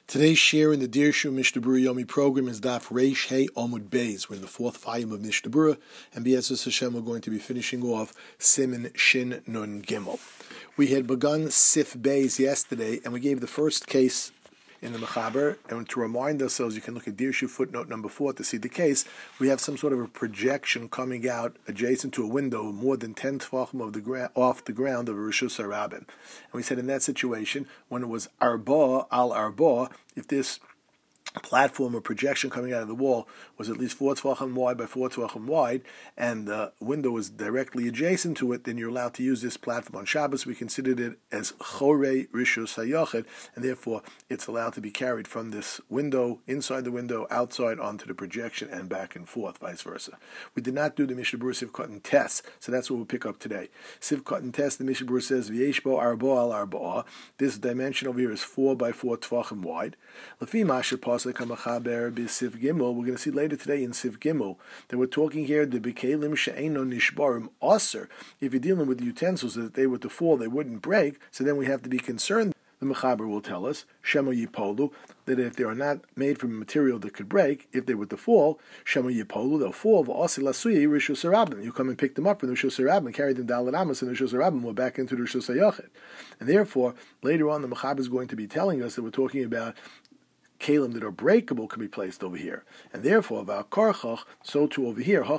Today's share in the Dirshu Mishnah Berurah Yomi program is Daf Reish Hey Amud Beis. We're in the fourth volume of Mishnah Berurah, and B'Ezus Hashem we're going to be finishing off Siman Shin Nun Gimel. We had begun Sif Beis yesterday, and we gave the first case in the Mechaber, and to remind ourselves, you can look at Dirshu footnote number 4 to see the case. We have some sort of a projection coming out adjacent to a window more than 10 tefachim off the ground of a Rishus HaRabim. And we said in that situation, when it was Arba al Arba, if this platform or projection coming out of the wall was at least 4 tefachim wide by 4 tefachim wide, and the window was directly adjacent to it, then you're allowed to use this platform. On Shabbos, we considered it as Chorei Rishus HaYachid, and therefore it's allowed to be carried from this window, inside the window, outside onto the projection, and back and forth, vice versa. We did not do the Mishnah Berurah Sivkot and Tess, so that's what we'll pick up today. Sivkot and Tess, the Mishnah Berurah says, V'yesh bo arba al arba. This dimension over here is 4 by 4 tefachim wide. Lefi masher pasuk HaMachaber b'Siv Gimel. We're going to see later today in Siv Gimel that we're talking here the b'kelim she'eino nishbarim aser. If you're dealing with utensils that they were to fall, they wouldn't break. So then we have to be concerned. The Mechaber will tell us Shema Yipolu that if they are not made from a material that could break, if they were to fall, Shema Yipolu they'll fall. V'asi lasuyi Rishus HaRabim. You come and pick them up from the Rishus HaRabim, carry them down the Amos, and the Rishus HaRabim will back into the Rishus HaYachid. And therefore, later on, the Mechaber is going to be telling us that we're talking about kalim that are breakable can be placed over here, and therefore, so too over here,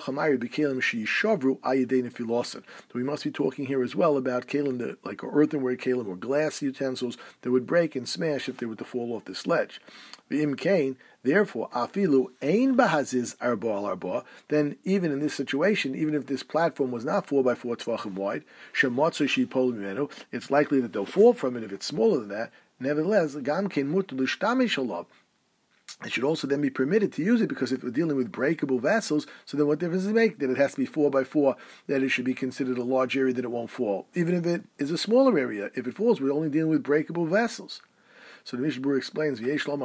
so we must be talking here as well about kalim that, like earthenware kalim or glass utensils that would break and smash if they were to fall off the sledge. Therefore, afilu ein bahaziz arba al arba. Then, even in this situation, even if this platform was not 4 by 4 tefachim wide, it's likely that they'll fall from it if it's smaller than that. Nevertheless, it should also then be permitted to use it, because if we're dealing with breakable vessels, so then what difference does it make that it has to be 4 by 4, that it should be considered a large area that it won't fall? Even if it is a smaller area, if it falls, we're only dealing with breakable vessels. So the Mishnah Berurah explains,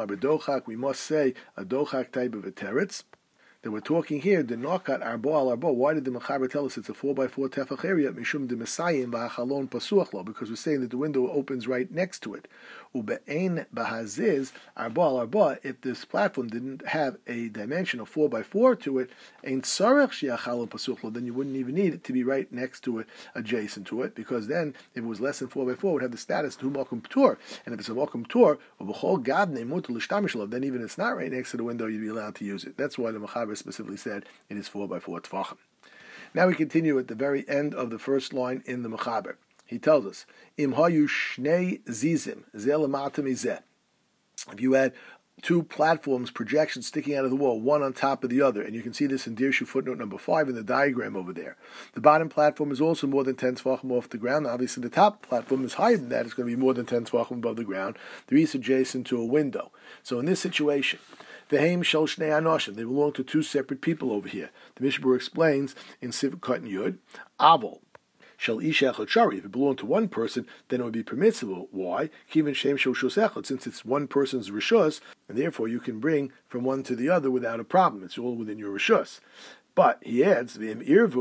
we must say a dochak type of a teretz, that we're talking here, the nokat arba al arba. Why did the Mechaber tell us it's a 4 by 4 tefach area? Mishum de mesayim ba'achalon pasuach lo, because we're saying that the window opens right next to it. Ube'ein bahaziz arba al arba. If this platform didn't have a dimension of 4 by 4 to it, ein tzarech she'achalon pasuach lo, then you wouldn't even need it to be right next to it, adjacent to it, because then if it was less than 4 by 4, it would have the status to makom p'tur. And if it's a makom p'tur, ubechol gadne mutu l'shtamish lo, then even if it's not right next to the window, you'd be allowed to use it. That's why the Mechaber specifically said it is 4 by 4 tefachim. Now we continue at the very end of the first line in the Mechaber. He tells us, Im hayu shnei zizim zeh lamata mizeh. If you had 2 platforms, projections sticking out of the wall, one on top of the other, and you can see this in Dirshu footnote number 5 in the diagram over there. The bottom platform is also more than 10 tefachim off the ground. Obviously, the top platform is higher than that. It's going to be more than 10 tefachim above the ground. They're each adjacent to a window. So in this situation, V'heim shel shnei anoshim, they belong to 2 separate people over here. The Mishnah Berurah explains in Sivkot and Yud, Avol shel isha echad shari. If it belonged to one person, then it would be permissible. Why? Kivin shem shel shus echad, since it's one person's rishus, and therefore you can bring from one to the other without a problem. It's all within your rishus. But he adds, even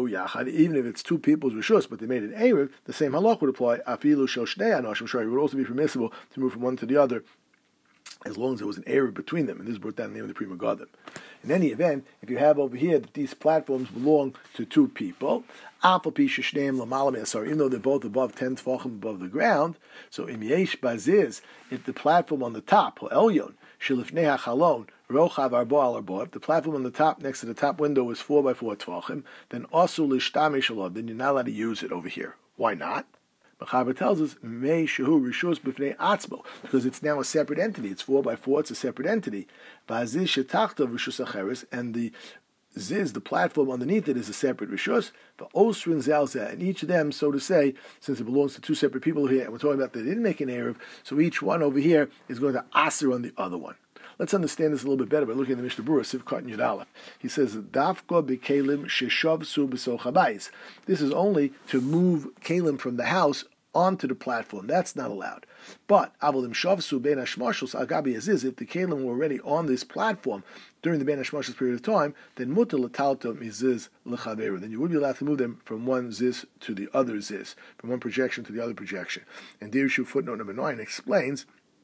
if it's 2 people's rishus, but they made an erev, the same halach would apply. Afilu shel shnei anoshim shari. It would also be permissible to move from one to the other, as long as there was an error between them, and this brought down the name of the Pri Megadim. In any event, if you have over here that these platforms belong to 2 people, even though they're both above 10 tefachim above the ground, so im yesh baziz, if the platform on the top, elyon, shelifnei hachalon, rochav arba al arba, if the platform on the top next to the top window is 4 by 4 tefachim, then asu lishtamish alav, then you're not allowed to use it over here. Why not? Mechaber tells us, Mei shehu rishus b'fnei atzmo, because it's now a separate entity. It's 4 by 4, it's a separate entity. V'aziz shetachtav rishus acheres, and the ziz, the platform underneath it, is a separate rishus. V'osrin zalzeh, and each of them, so to say, since it belongs to 2 separate people here, and we're talking about they didn't make an erev, so each one over here is going to aser on the other one. Let's understand this a little bit better by looking at the Mishnah Berurah, Sivkot and Yud Aleph. He says, Dafka b'kelim sheshavsu b'soch habayis. This is only to move kalim from the house onto the platform. That's not allowed. But avolim shavsu ben hashmashos agabi aziz, if the kalim were already on this platform during the ben hashmashos period of time, then mutar l'talta miziz l'chaveru. Then you would be allowed to move them from one ziz to the other ziz, from one projection to the other projection. And Dirshu footnote number 9 explains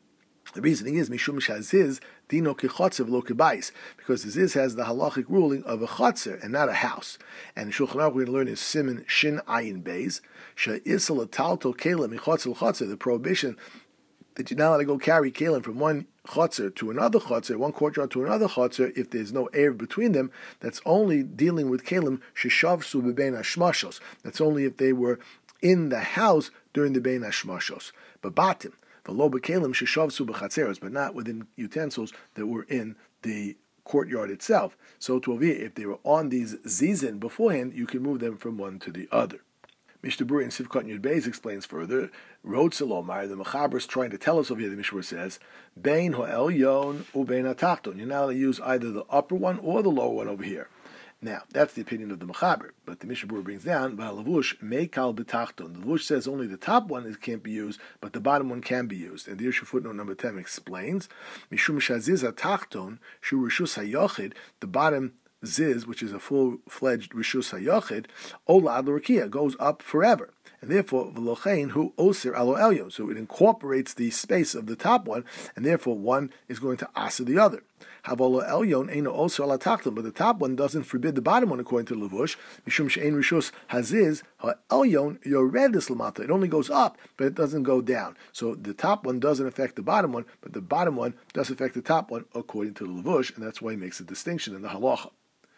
The reasoning is Mishum Shaziz Dino Kichotzer V'lo Kibais, because the Ziz has the halachic ruling of a chotzer and not a house. And Shulchan Aruch we're going to learn is Siman Shin Ayin Beis She'isel Talto Kalim Michotzer L'Chotzer, the prohibition that you're not allowed to go carry kalim from one chotzer to another chotzer, one courtyard to another chotzer, if there's no air between them. That's only dealing with kalim sheshavsu bebein hashmashos. That's only if they were in the house during the bein hashmashos. But batim, the lo bekalim sheshavsu b'chatzeros, but not within utensils that were in the courtyard itself. So to avir, if they were on these zizin beforehand, you can move them from one to the other. Mishnah Berurah in Sivkot Yud Beis explains further. Rod Salomar, the Mechaber is trying to tell us over here. The Mishnah says, "Bein ho'elyon ubein hatachton." You're not allowed to use either the upper one or the lower one over here. Now, that's the opinion of the Mechaber, but the Mishnah Berurah brings down v'halavush meikal betachton. The Lavush says only the top one can't be used, but the bottom one can be used. And the Yosher footnote number 10 explains, Mishum shaziz hatachton shu rishus hayochid, the bottom ziz, which is a full-fledged rishus hayochid, ola ad l'rakia, goes up forever, and therefore v'lochein hu osir alo elyon, so it incorporates the space of the top one, and therefore one is going to asa the other. Havolo elyon eino osir ala tachton, but the top one doesn't forbid the bottom one according to Lavush. Mishum she'ein rishus haziz ha elyon yoredis lamata. It only goes up, but it doesn't go down. So the top one doesn't affect the bottom one, but the bottom one does affect the top one according to the Lavush, and that's why he makes a distinction in the halacha.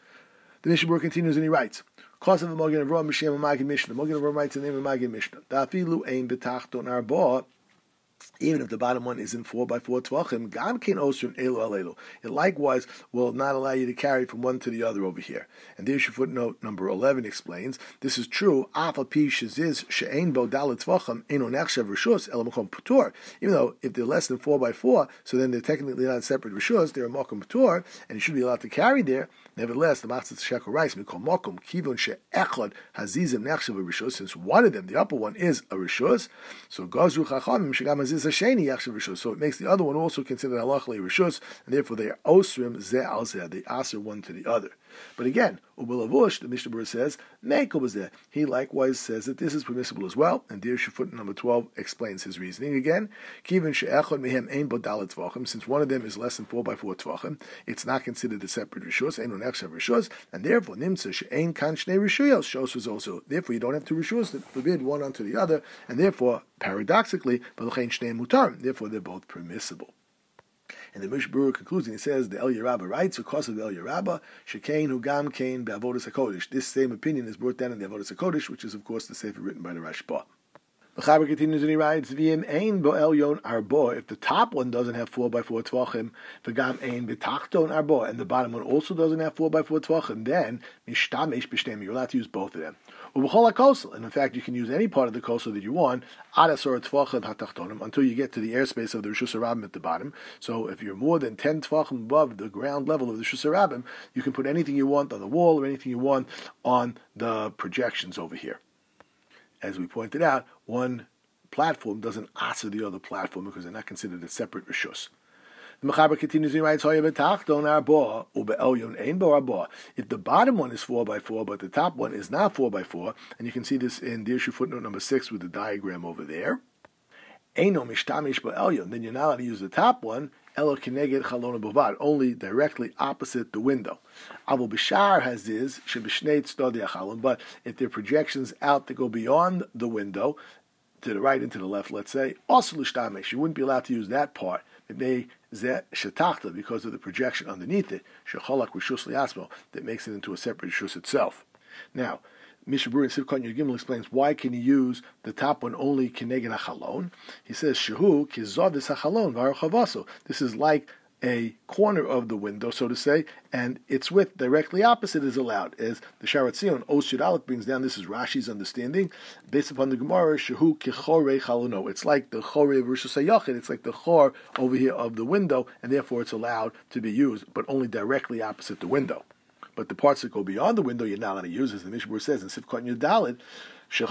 The Mishnah Berurah continues and he writes, "Cause of the Magen Avraham Mishem Magid Mishnah." Magen Avraham writes the name of Magid Mishnah. Dafilu ein betachton arba. Even if the bottom one is in 4x4 tvachim, gam kein osrim elu al elu. It likewise will not allow you to carry from one to the other over here. And there's your footnote number 11 explains, this is true, af al pi sheziz she'ein bo dalet tvachim eno nechshav rishus el makom putur. Even though if they're less than 4x4, so then they're technically not separate rishus, they're a makom putur, and you should be allowed to carry there. Nevertheless, the Matzah Shekel writes, "Mikol makom kivon she'echad hazizim nechshav rishus." Since one of them, the upper one, is a rishus, so gazru chachamim shegam haziz hasheni yachshav rishus. So it makes the other one also considered halachically rishus, and therefore they are osrim zeh al zeh. They aser one to the other. But again, ubelavush, the Mishnah Berurah says, meikol b'zeh. He likewise says that this is permissible as well, and Dir Shafut number 12 explains his reasoning again. Kivon she'echad mehem ein bo dalet tvachim. Since one of them is less than 4x4 tvachim, it's not considered a separate rishus, ein nechshav rishus, and therefore nimtza she'ein kan shnei rishuyos shos was also. Therefore, you don't have two rishus that forbid one onto the other, and therefore, paradoxically, b'lochein shnei mutar. Therefore, they're both permissible. And the Mishnah Berurah concludes, and he says, the Eliyah Rabbah writes, because of the Eliyah Rabbah, Shekain hu gam kain be'avodas HaKodesh. This same opinion is brought down in the Avodas HaKodesh, which is, of course, the sefer written by the Rashba. The Chaber continues and he writes, V'im ein bo elyon arbo. If the top one doesn't have 4x4 tvachim, v'gam ein betachton arbo, and the bottom one also doesn't have 4x4 tvachim, then mishtamesh b'shtemi. You're allowed to use both of them. Ub'chol hakosel, and in fact you can use any part of the kosel that you want, ad asor tvachim hatachtonim, until you get to the airspace of the Rishus HaRabim at the bottom. So if you're more than 10 tvachim above the ground level of the Rishus HaRabim, you can put anything you want on the wall or anything you want on the projections over here. As we pointed out, one platform doesn't answer the other platform because they're not considered a separate rishus. The Mechaber continues and writes, if the bottom one is 4x4, but the top one is not 4x4, and you can see this in Dirshu footnote number 6 with the diagram over there, then you're not allowed to use the top one, only directly opposite the window. But if there are projections out that go beyond the window, to the right and to the left, let's say, you wouldn't be allowed to use that part. Because of the projection underneath it, that makes it into a separate rishus itself. Now, Mishnah Berurah in Sivkot Yud Gimel explains why can you use the top one only keneged hachalon. He says shehu kizavis hachalon v'arachavaso. This is like a corner of the window, so to say, and its width directly opposite is allowed. As the Sharat Zion Os Yud Aleph brings down, this is Rashi's understanding based upon the Gemara. Shehu kichorei chalono. It's like the chorei of Rishus HaYachid. It's like the chor over here of the window, and therefore it's allowed to be used, but only directly opposite the window. But the parts that go beyond the window, you're not allowed to use, as the Mishnah Berurah says in Sivkot Yud Daled. You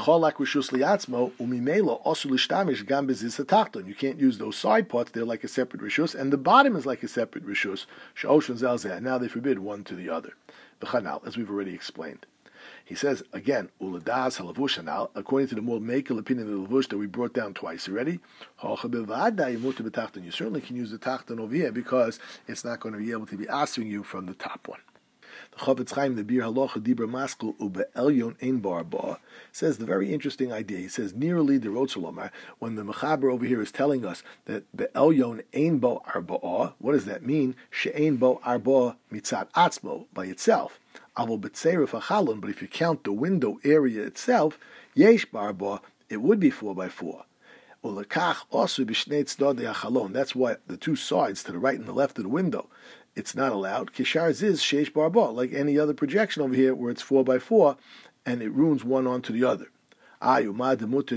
can't use those side parts; they're like a separate rishus, and the bottom is like a separate rishus. Now they forbid one to the other. As we've already explained. He says, again, Uladas halavush anal, according to the more makel opinion of the lavush that we brought down twice already, you certainly can use the tachton over here because it's not going to be able to be answering you from the top one. The Chofetz Chaim, the Bir Halacha Dibra Maskul Ube Elyon Ein Bar Ba, says the very interesting idea. He says, nearly the Rotzolomar, when the Mechaber over here is telling us that the Elyon Ein Bo Arba, what does that mean? She'ein Bo Arba Mitzat Atzmo, by itself. Avo B'tzeiref HaChalon, but if you count the window area itself, Yesh Bar Ba, it would be 4x4. Ulekach also b'shnei tzadei hachalon. That's why the two sides, to the right and the left of the window, it's not allowed. Kishar ziz sheish barba, like any other projection over here where it's 4x4 and it ruins one onto the other. So why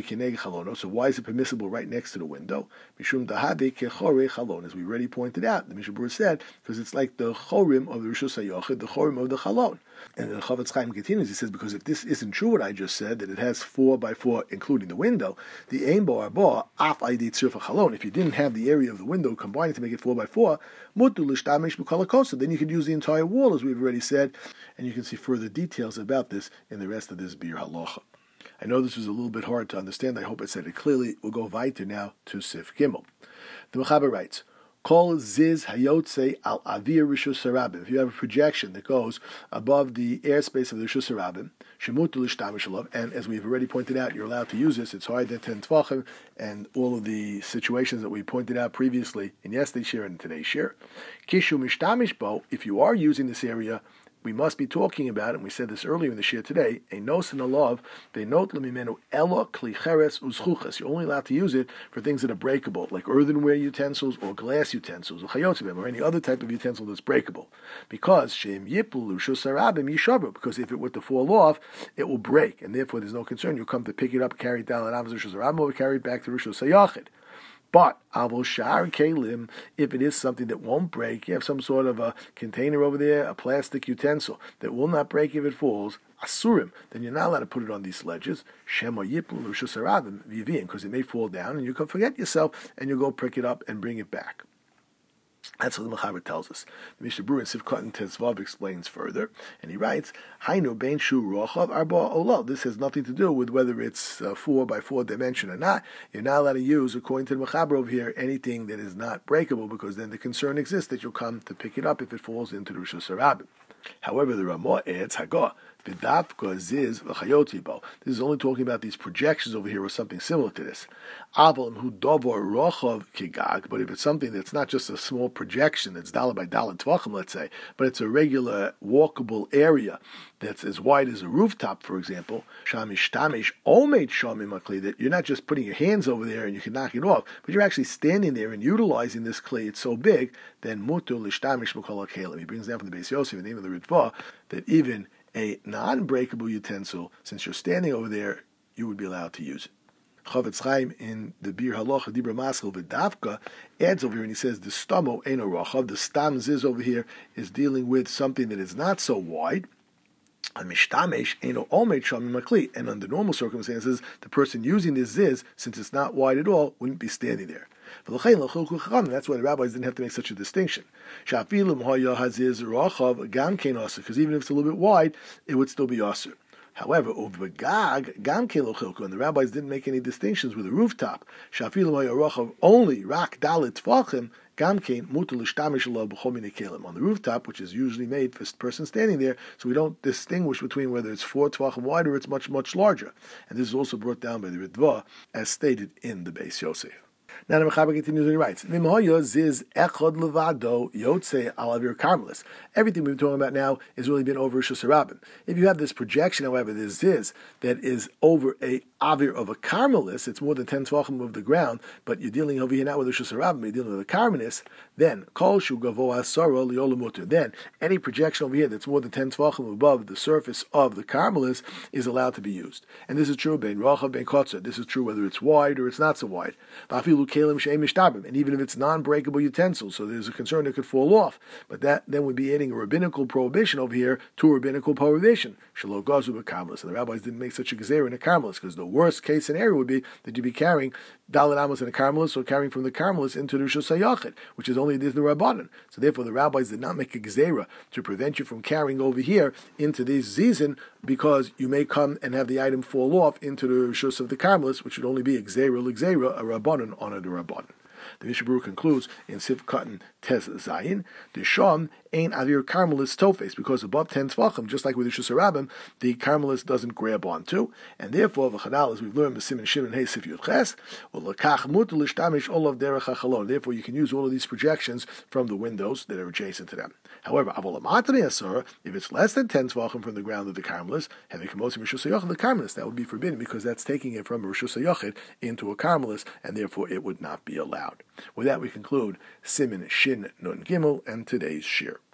is it permissible right next to the window? Mishum dahabe kechore chalon, as we already pointed out. The Mishnah Berurah said, because it's like the chorim of the Rishus HaYochid, the chorim of the chalon. And the Chofetz Chaim continues, he says, because if this isn't true what I just said, that it has 4x4 including the window, the ein bo arba af aidei tzirfa chalon, if you didn't have the area of the window combining to make it 4x4, mutu l'shtamish b'kol hakosa, then you could use the entire wall, as we've already said, and you can see further details about this in the rest of this Bir Halacha. I know this was a little bit hard to understand. I hope I said it clearly. We'll go weiter now to Sif Gimel. The Mechaber writes, Kol ziz hayotze al avir rishus harabim. If you have a projection that goes above the airspace of the rishus harabim, shemutu l'shtamish alav, and as we've already pointed out, you're allowed to use this. It's hard at 10 tvachim, and all of the situations that we pointed out previously in yesterday's shir and today's shir. Kishu mishtamish bo, if you are using this area, we must be talking about, and we said this earlier in the shir today, a nos and a love, they note lemimenu elo kli cheres uzchuches. You're only allowed to use it for things that are breakable, like earthenware utensils or glass utensils, or any other type of utensil that's breakable. Because shem yiplu shusarabim yishabru, because if it were to fall off, it will break, and therefore there's no concern. You'll come to pick it up, carry it down, and shusarabim or carry it back to Rishus HaYachid. But avol shar kelim, if it is something that won't break, you have some sort of a container over there, a plastic utensil that will not break if it falls, asurim, then you're not allowed to put it on these ledges. Shema yiplu l'shusarabim v'yivim, because it may fall down and you can forget yourself and you go pick it up and bring it back. That's what the Mechaber tells us. The Mishnah Berurah in Sivkot and Tezvav explains further, and he writes, Hainu bein shu rochav arba olol. This has nothing to do with whether it's 4x4 dimension or not. You're not allowed to use, according to the Mechaber over here, anything that is not breakable, because then the concern exists that you'll come to pick it up if it falls into the Rishus HaRabim. However, the Ramah adds Hagah. This is only talking about these projections over here or something similar to this. But if it's something that's not just a small projection, that's dollar by dollar tvachim, let's say, but it's a regular walkable area that's as wide as a rooftop, for example, that you're not just putting your hands over there and you can knock it off, but you're actually standing there and utilizing this clay. It's so big, then mutu l'shtamish b'kol hakelim. He brings down from the Beis Yosef, the name of the Ritva, that even a non-breakable utensil, since you're standing over there, you would be allowed to use it. Chofetz Chaim in the Bir Halacha Dibra Maskul V'Davka adds over here and he says the stamo eno rochav, the stam ziz over here is dealing with something that is not so wide. And under normal circumstances, the person using this ziz, since it's not wide at all, wouldn't be standing there. That's why the rabbis didn't have to make such a distinction. Because even if it's a little bit wide, it would still be aser. However, and the rabbis didn't make any distinctions with the rooftop. Only rak dalit tvachim. On the rooftop, which is usually made for a person standing there, so we don't distinguish between whether it's 4 tvachim wide or it's much, much larger. And this is also brought down by the Ritva, as stated in the Beis Yosef. Now the Mechaber continues and he writes, everything we've been talking about now has really been over Rishus HaRabim. If you have this projection, however, this ziz, that is over a avir of a karmelis, it's more than 10 tvachim of the ground, but you're dealing over here now with Rishus HaRabim, you're dealing with a karmelis, then kol shu gavo asara li'olamuter. Then any projection over here that's more than 10 tvachim above the surface of the karmelis is allowed to be used. And this is true bein rochav bein kotzer. This is true whether it's wide or it's not so wide. And even if it's non-breakable utensils, so there's a concern it could fall off. But that then would be adding a rabbinical prohibition over here to a rabbinical prohibition. Shelo gazu b'karmelis. And the rabbis didn't make such a gezer in a karmelis, because the worst case scenario would be that you'd be carrying dalet amos in a karmelis, or carrying from the karmelis into the Rishus HaYachid, which is only the rabbanan. So therefore the rabbis did not make a gezerah to prevent you from carrying over here into these zizin, because you may come and have the item fall off into the rishus of the Carmelists, which would only be Gzeira L'Gzeira, a Rabbanon on a Rabbanon. The Mishnah Berurah concludes in Sif Katan Tez Zayin, the Sham ain't Avir Carmelist Tofes, because above 10 Tvachim, just like with the Shusarabim, the Carmelist doesn't grab onto, and therefore, V'chadal, as we've learned, B'Simin Shimon Hey Sif Yud Ches, L'Kach Mutu L'Shtamish Olav Derech HaChalon. Therefore, you can use all of these projections from the windows that are adjacent to them. However, Avolamatami Asura, if it's less than 10 Tvachim from the ground of the Carmelist, having Kamosim Rishus HaYochid, the Carmelist, that would be forbidden, because that's taking it from a Rishus HaYochid into a Carmelist, and therefore it would not be allowed. With that, we conclude Simin Shin Nun Gimel and today's shir.